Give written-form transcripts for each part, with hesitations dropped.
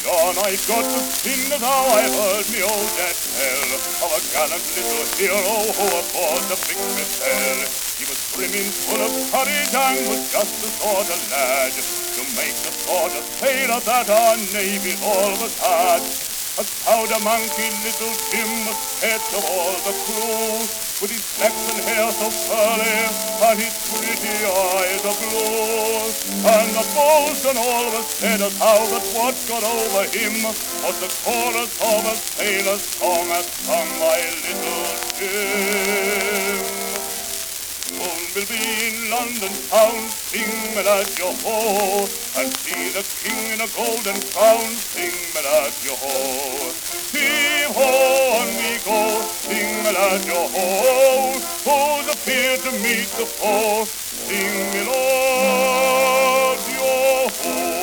John, I got to sing as how I heard me old dad tell of a gallant little hero who aboard the big Bethel. He was brimming full of courage and was just the sort of lad to make the sort of sailor that our Navy always had. A powder monkey little Jim was pet of all the crew, with his flaxen hair so curly and his pretty eyes aglow. And the boatswain always said as how that what got over him was the chorus of a sailor's song as sung by little Jim. Soon we'll be in London town, sing Melagio-ho, and see the king in a golden crown, sing Melagio-ho. Heave-ho, on we go, sing Melagio-ho, who's appeared to meet the foe, sing Melagio-ho.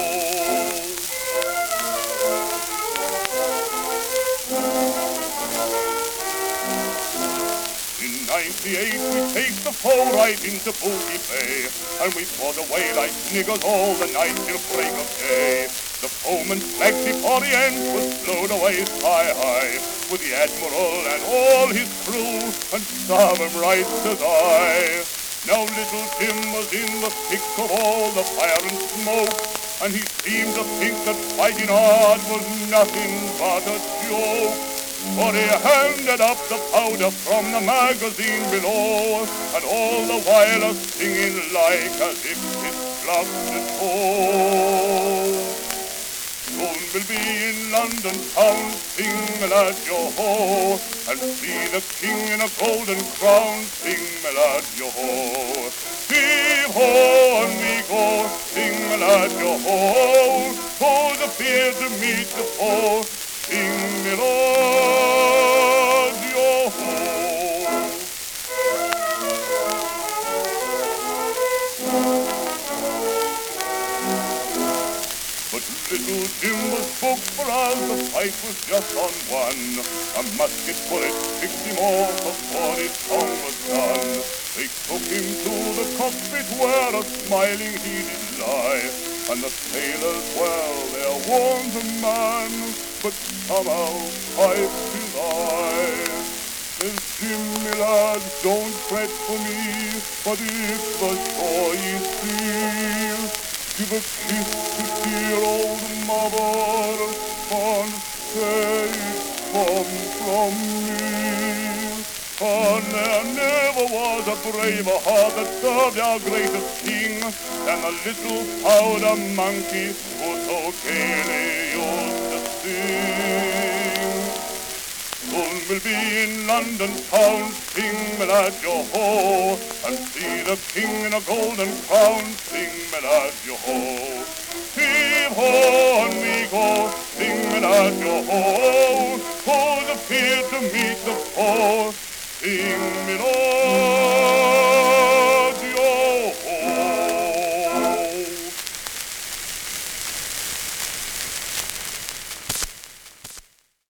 In 98 we take the foe right into Booty Bay, and we fought away like niggers all the night till break of day. The foeman's flagship Orient was blown away sky high, with the Admiral and all his crew, and starve 'em right to die. Now little Jim was in the thick of all the fire and smoke, and he seemed to think that fighting hard was nothing but a joke. For he handed up the powder from the magazine below, and all the while a singing like as if his blood had told. Soon we'll be in London town, sing Melagio-ho, and see the king in a golden crown, sing Melagio-ho. Heave-ho, on we go, sing Melagio-ho, who's appeared to meet the foe, sing Melagio-ho. But little Jim was booked for as the fight was just on one. A musket bullet picked him off before his song was done. They took him to the cockpit where a smiling he did lie, and the sailors, well, they're warned the man, but somehow piped his eye. Says Jimmy lad, don't fret for me, but if the shore ye see, give a kiss to dear old mother, and say it come from me. And there never was a braver heart that served our greatest king than the little powder monkey who so gaily used to sing. Soon we'll be in London town, sing Melagio-ho, and see the king in a golden crown, sing Melagio-ho. Heave-ho, on we go, sing Melagio-ho, who's appeared to meet the foe, sing Melagio-ho.